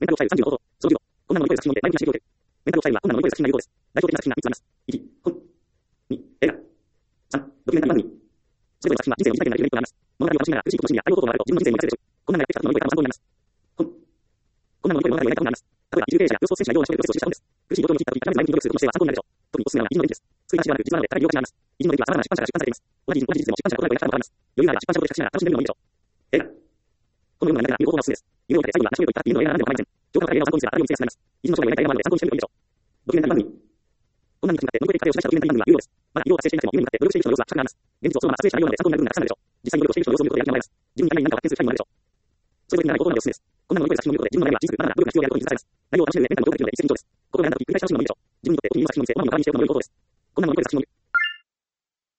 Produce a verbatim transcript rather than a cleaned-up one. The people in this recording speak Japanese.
メンタルファイルさんじゅうの方法。そのじゅうご。困難の乗り越える作品において内部的な刺激を受ける。メンタルファイルは困難の乗り越える作品の有効です。代表的な作品がいくつあります。いち、本。に、映画。さん、ドキュメンタリー番組。それぞれの作品は人生の短いなり有名となります。物語を楽しみながら苦しいことの真理や対応方法があると自分の人生に生かせるでしょう。困難なやってきたことの乗り越え方は参考になります。本。困難の乗り越える物語を描いたことになります。例えば、移住経営者や予想選手がような衝撃をした本です。苦しい状況に陥った時、必ず前向きに努力するこの姿勢は参考になるでしょう。特におすすめなのが移住の連です。作り話ではなく実話なので、かなり利用価値があります。移住の連は様々な出版社から出版されています。同じ同じ事実でも出版社が異なると役立つのがわかります。余裕があれば出版社ごと比較しながら楽しんでみるのもいいでしょう。映画。このような見ながら見る方法がおすすめです。夢を見て最後には成し遂げといったっていうのが映画なら何でも構いません。情報から映画を参考にすればあるように制約されます。移住の将来を描いた映画なので参考にしてみるのもいいでしょう。ドキュメンタリー番組。困難に立ち向かって乗り越えていく過程を示したドキュメンタリー番組は有用です。まだ移動は成功した人間の番組は有用です。現実をそのまま撮影した内容なので参考になる部分がたくさんあるでしょう。実際に乗り越えしていく人の様子を見ることでやる気が生まれます。自分に足りない何かを発見する機会にもなるでしょう。それぞれにならない方法なのでおすすめです。困難を乗り越えた作品を見ることで自分の悩みは小さく、まだまだ努力が必要であることに気づかされます。内容を楽しめる上でメンタルの動画ができるので一石二鳥です。心が病んだ時繰り返し楽しむのもいいでしょう。自分にとって特にいい作品を見つけ、思いを確認して行う方法です。困難を乗り越えた作品を見る。